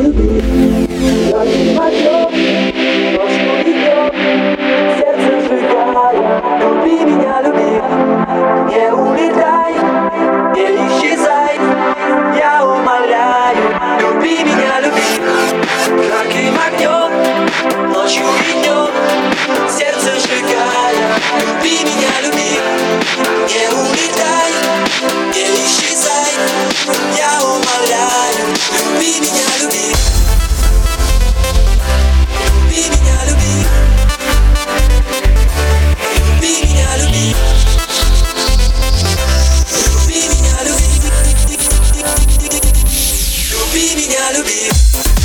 меня люби. Яркий подъем, ночью идем, сердце сжигая. Люби меня, люби. Не улетай, не исчезай, я умоляю. Люби меня, люби. Жарким огнем, ночью и днем, сердце сжигая. Люби меня, люби. Не улетай, не исчезай, я умоляю. Люби меня, люби. Люби меня, люби. Люби меня, люби. Люби меня, люби. Люби меня, люби.